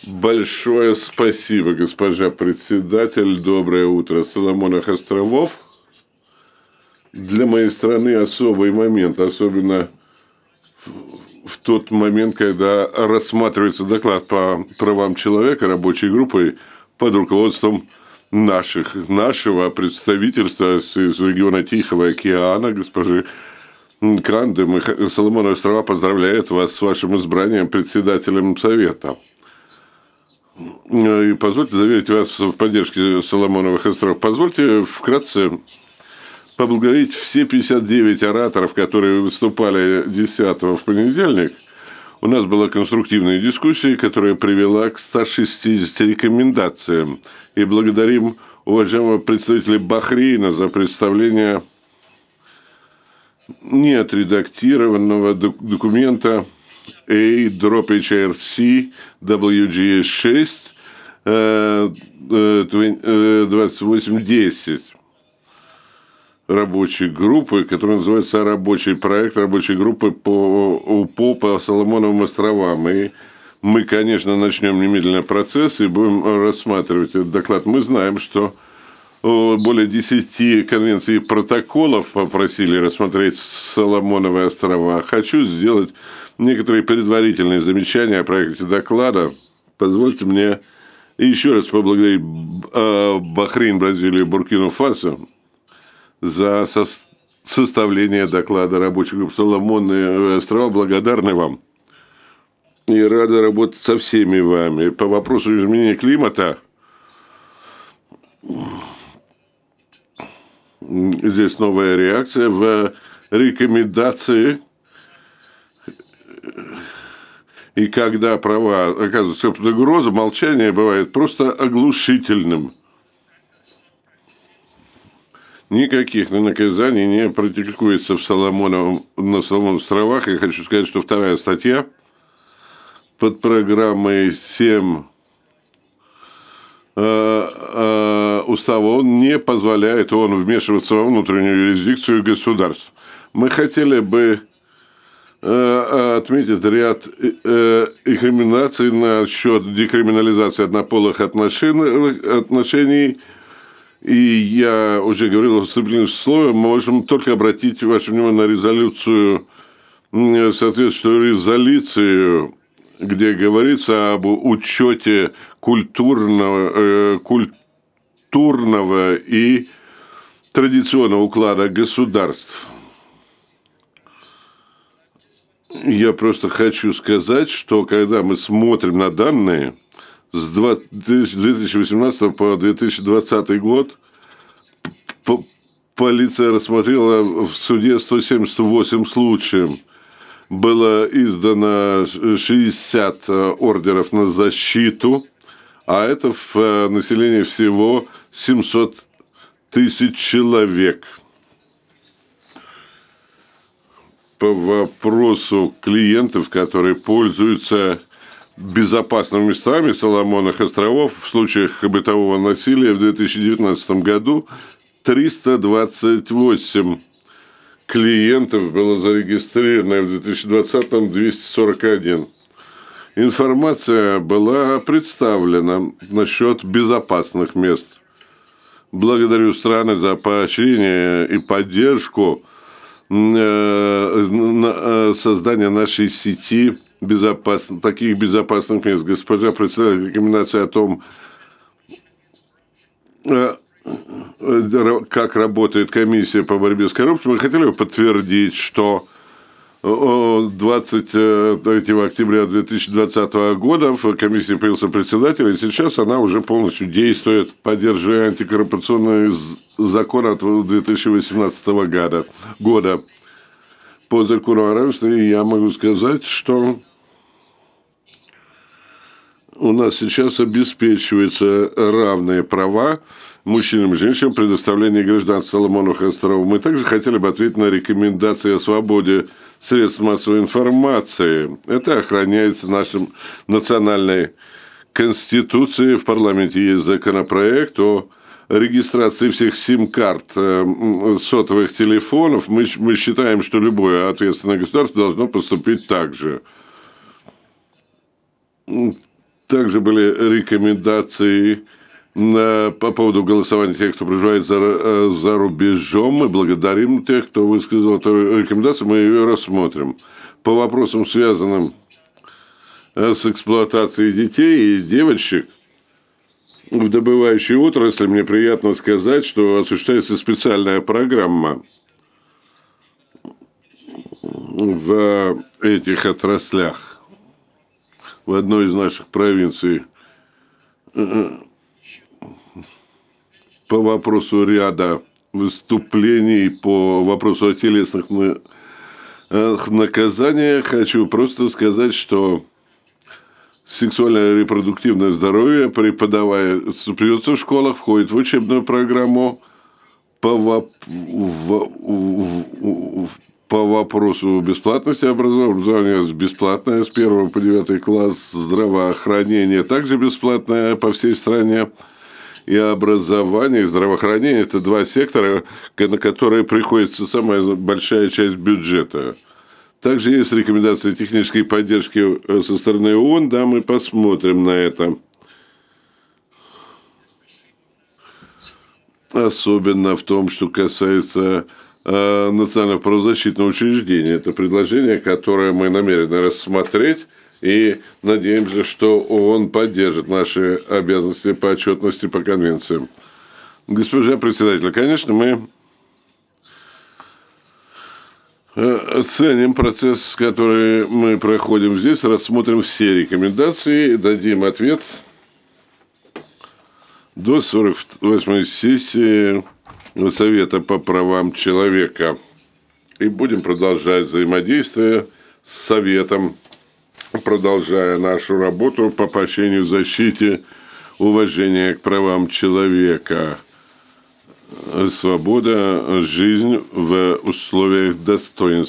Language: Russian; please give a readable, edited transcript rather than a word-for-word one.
Большое спасибо, госпожа председатель. Доброе утро. Соломоновых островов. Для моей страны особый момент, особенно в тот момент, когда рассматривается доклад по правам человека рабочей группой под руководством нашего представительства из региона Тихого океана, госпожи Канды. Соломоновы острова поздравляют вас с вашим избранием председателем Совета. И позвольте заверить вас в поддержке Соломоновых островов. Позвольте вкратце поблагодарить все 59 ораторов, которые выступали 10-го в понедельник. У нас была конструктивная дискуссия, которая привела к 160 рекомендациям. И благодарим уважаемого представителя Бахрейна за представление неотредактированного документа A-HRC WGS6 2810 рабочей группы, которая называется рабочий проект рабочей группы по УПО по Соломоновым островам. И мы, конечно, начнем немедленно процесс и будем рассматривать этот доклад. Мы знаем, что более 10 конвенций и протоколов попросили рассмотреть Соломоновые острова. Хочу сделать некоторые предварительные замечания о проекте доклада. Позвольте мне еще раз поблагодарить Бахрейн, Бразилию и Буркина-Фасо за составление доклада рабочей группы Соломоновые острова. Благодарны вам и рады работать со всеми вами. По вопросу изменения климата здесь новая реакция в рекомендации. И когда права оказываются под угрозой, молчание бывает просто оглушительным. Никаких наказаний не практикуется на Соломоновых островах. Я хочу сказать, что вторая статья под программой 7 устава он не позволяет вмешиваться во внутреннюю юрисдикцию государств. Мы хотели бы отметить ряд рекомендаций насчет декриминализации однополых отношений. И я уже говорил в вступительном слове, мы можем только обратить ваше внимание на резолюцию, соответствующую резолюцию, где говорится об учете культурного и традиционного уклада государств. Я просто хочу сказать, что когда мы смотрим на данные с 2018 по 2020 год, полиция рассмотрела в суде 178 случаев. Было издано 60 ордеров на защиту, а это в населении всего 700 тысяч человек. По вопросу клиентов, которые пользуются безопасными местами Соломоновых островов в случаях бытового насилия в 2019 году 328 клиентов было зарегистрировано, в 2020 241. Информация была представлена насчет безопасных мест. Благодарю страны за поощрение и поддержку создания нашей сети таких безопасных мест. Госпожа председатель, рекомендация о том, как работает комиссия по борьбе с коррупцией, мы хотели бы подтвердить, что 23 октября 2020 года в комиссии появился председатель, и сейчас она уже полностью действует, поддерживая антикоррупционный закон от 2018 года. По закону о равенстве я могу сказать, что у нас сейчас обеспечиваются равные права мужчинам и женщинам в предоставлении гражданства Соломоновых островов. Мы также хотели бы ответить на рекомендации о свободе средств массовой информации. Это охраняется нашей национальной конституцией. В парламенте есть законопроект о регистрации всех сим-карт сотовых телефонов. Мы считаем, что любое ответственное государство должно поступить так же. Также были рекомендации по поводу голосования тех, кто проживает за рубежом. Мы благодарим тех, кто высказал эту рекомендацию, мы ее рассмотрим. По вопросам, связанным с эксплуатацией детей и девочек в добывающей отрасли, мне приятно сказать, что осуществляется специальная программа в этих отраслях в одной из наших провинций по вопросу ряда выступлений по вопросу о телесных наказаниях. Хочу просто сказать, что сексуальное и репродуктивное здоровье преподается в школах, входит в учебную программу по вопросу бесплатности образования, бесплатное с 1 по 9 класс, здравоохранение также бесплатное по всей стране. И образование, и здравоохранение – это два сектора, на которые приходится самая большая часть бюджета. Также есть рекомендации технической поддержки со стороны ООН, да, мы посмотрим на это. Особенно в том, что касается национального правозащитного учреждения. Это предложение, которое мы намерены рассмотреть, и надеемся, что ООН поддержит наши обязанности по отчетности по конвенциям. Госпожа председатель, конечно, мы оценим процесс, который мы проходим здесь, рассмотрим все рекомендации, дадим ответ до 48-й сессии Совета по правам человека. И будем продолжать взаимодействие с Советом, продолжая нашу работу по поощрению, защите, уважения к правам человека. Свобода, жизнь в условиях достоинства.